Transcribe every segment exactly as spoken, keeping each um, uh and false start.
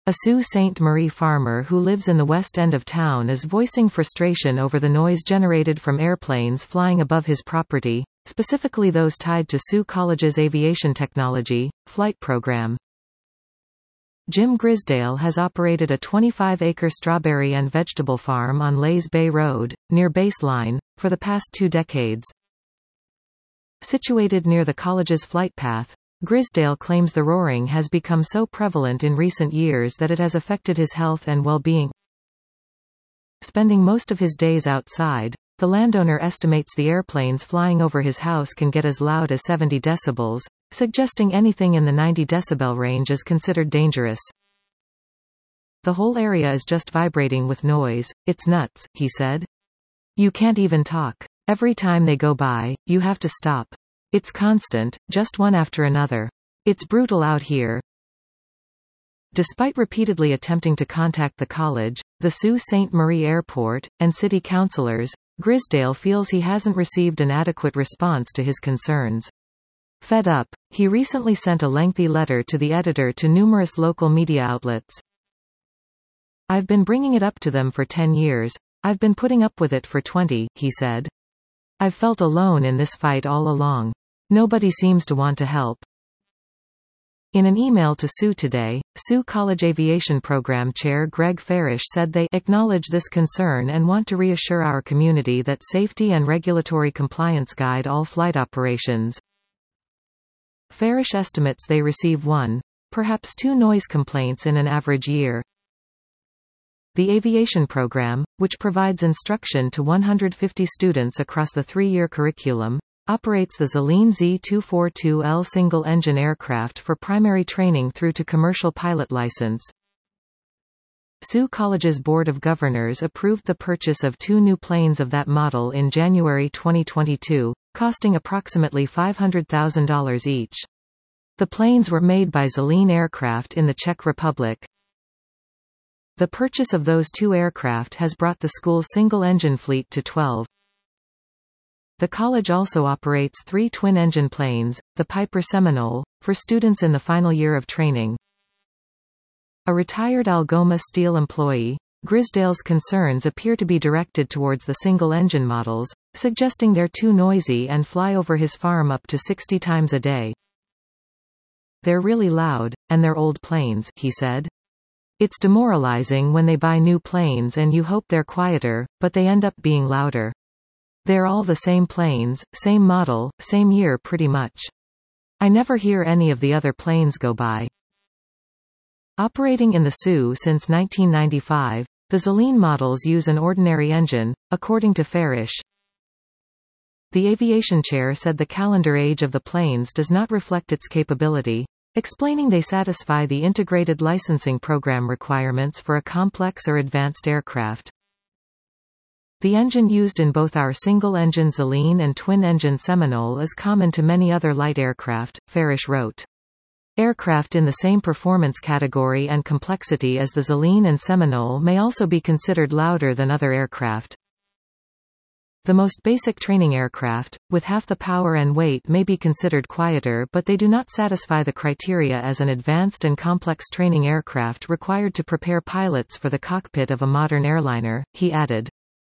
A Sault Ste. Marie farmer who lives in the west end of town is voicing frustration over the noise generated from airplanes flying above his property, specifically those tied to Sault College's aviation technology flight program. Jim Grisdale has operated a twenty-five acre strawberry and vegetable farm on Lays Bay Road, near Baseline, for the past two decades. Situated near the college's flight path, Grisdale claims the roaring has become so prevalent in recent years that it has affected his health and well-being. Spending most of his days outside, the landowner estimates the airplanes flying over his house can get as loud as seventy decibels, suggesting anything in the ninety decibel range is considered dangerous. The whole area is just vibrating with noise. It's nuts, he said. You can't even talk. Every time they go by, you have to stop. It's constant, just one after another. It's brutal out here. Despite repeatedly attempting to contact the college, the Sault Ste. Marie Airport, and city councillors, Grisdale feels he hasn't received an adequate response to his concerns. Fed up, he recently sent a lengthy letter to the editor to numerous local media outlets. I've been bringing it up to them for ten years. I've been putting up with it for twenty, he said. I've felt alone in this fight all along. Nobody seems to want to help. In an email to Sault Today, Sault College Aviation Program Chair Greg Farish said they acknowledge this concern and want to reassure our community that safety and regulatory compliance guide all flight operations. Farish estimates they receive one, perhaps two noise complaints in an average year. The aviation program, which provides instruction to one hundred fifty students across the three-year curriculum, operates the Zilene Z two forty-two L single-engine aircraft for primary training through to commercial pilot license. Sault College's Board of Governors approved the purchase of two new planes of that model in January twenty twenty-two, costing approximately five hundred thousand dollars each. The planes were made by Zilene Aircraft in the Czech Republic. The purchase of those two aircraft has brought the school's single-engine fleet to twelve. The college also operates three twin-engine planes, the Piper Seminole, for students in the final year of training. A retired Algoma Steel employee, Grisdale's concerns appear to be directed towards the single-engine models, suggesting they're too noisy and fly over his farm up to sixty times a day. They're really loud, and they're old planes, he said. It's demoralizing when they buy new planes and you hope they're quieter, but they end up being louder. They're all the same planes, same model, same year pretty much. I never hear any of the other planes go by. Operating in the Sault since nineteen ninety-five, the Zilene models use an ordinary engine, according to Farish. The aviation chair said the calendar age of the planes does not reflect its capability, explaining they satisfy the integrated licensing program requirements for a complex or advanced aircraft. The engine used in both our single-engine Zilene and twin-engine Seminole is common to many other light aircraft, Farish wrote. Aircraft in the same performance category and complexity as the Zilene and Seminole may also be considered louder than other aircraft. The most basic training aircraft, with half the power and weight, may be considered quieter, but they do not satisfy the criteria as an advanced and complex training aircraft required to prepare pilots for the cockpit of a modern airliner, he added.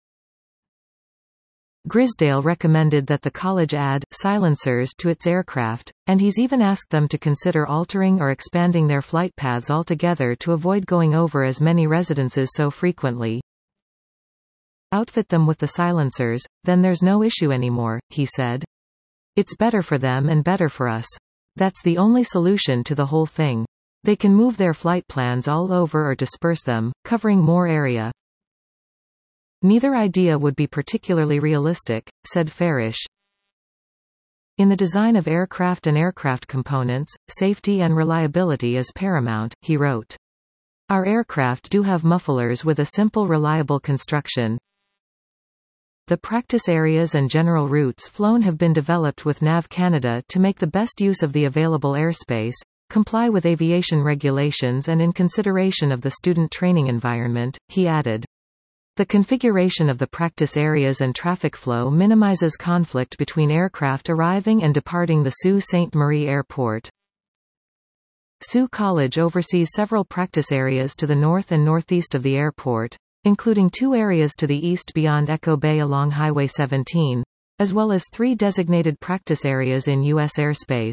Grisdale recommended that the college add silencers to its aircraft, and he's even asked them to consider altering or expanding their flight paths altogether to avoid going over as many residences so frequently. Outfit them with the silencers, then there's no issue anymore, he said. It's better for them and better for us. That's the only solution to the whole thing. They can move their flight plans all over or disperse them, covering more area. Neither idea would be particularly realistic, said Farish. In the design of aircraft and aircraft components, safety and reliability is paramount, he wrote. Our aircraft do have mufflers with a simple reliable construction. The practice areas and general routes flown have been developed with Nav Canada to make the best use of the available airspace, comply with aviation regulations and in consideration of the student training environment, he added. The configuration of the practice areas and traffic flow minimizes conflict between aircraft arriving and departing the Sault Ste. Marie Airport. Sault College oversees several practice areas to the north and northeast of the airport, including two areas to the east beyond Echo Bay along Highway seventeen, as well as three designated practice areas in U S airspace.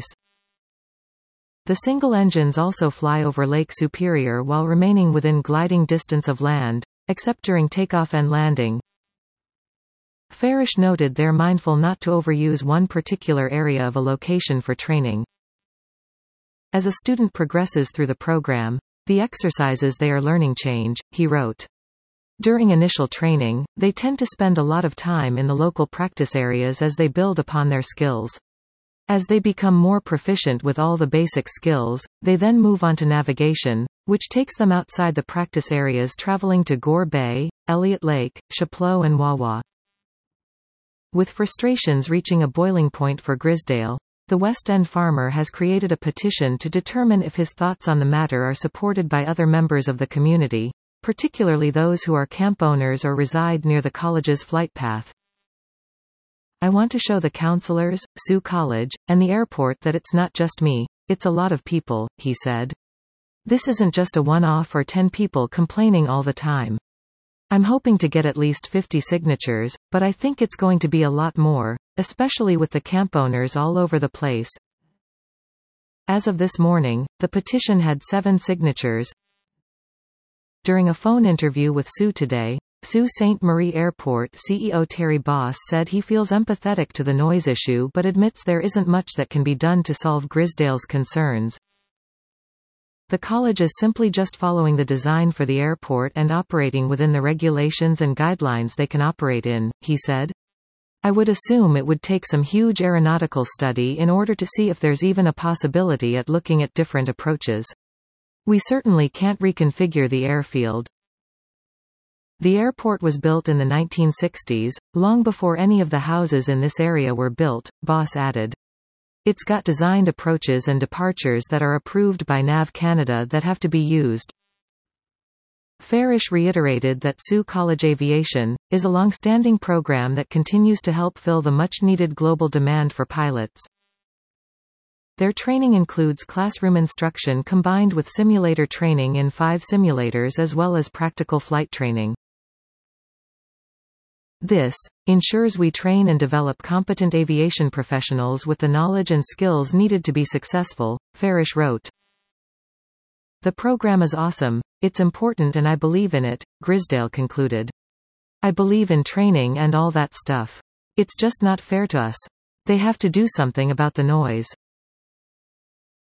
The single engines also fly over Lake Superior while remaining within gliding distance of land, except during takeoff and landing. Farish noted they're mindful not to overuse one particular area of a location for training. As a student progresses through the program, the exercises they are learning change, he wrote. During initial training, they tend to spend a lot of time in the local practice areas as they build upon their skills. As they become more proficient with all the basic skills, they then move on to navigation, which takes them outside the practice areas, traveling to Gore Bay, Elliott Lake, Chapleau and Wawa. With frustrations reaching a boiling point for Grisdale, the West End farmer has created a petition to determine if his thoughts on the matter are supported by other members of the community, particularly those who are camp owners or reside near the college's flight path. I want to show the counselors, Sault College, and the airport that it's not just me, it's a lot of people, he said. This isn't just a one-off or ten people complaining all the time. I'm hoping to get at least fifty signatures, but I think it's going to be a lot more, especially with the camp owners all over the place. As of this morning, the petition had seven signatures. During a phone interview with Sault today, Sault Ste. Marie Airport C E O Terry Boss said he feels empathetic to the noise issue but admits there isn't much that can be done to solve Grisdale's concerns. The college is simply just following the design for the airport and operating within the regulations and guidelines they can operate in, he said. I would assume it would take some huge aeronautical study in order to see if there's even a possibility at looking at different approaches. We certainly can't reconfigure the airfield. The airport was built in the nineteen sixties, long before any of the houses in this area were built, Boss added. It's got designed approaches and departures that are approved by Nav Canada that have to be used. Farish reiterated that Sault College Aviation is a long-standing program that continues to help fill the much-needed global demand for pilots. Their training includes classroom instruction combined with simulator training in five simulators as well as practical flight training. This ensures we train and develop competent aviation professionals with the knowledge and skills needed to be successful, Farish wrote. The program is awesome, it's important and I believe in it, Grisdale concluded. I believe in training and all that stuff. It's just not fair to us. They have to do something about the noise.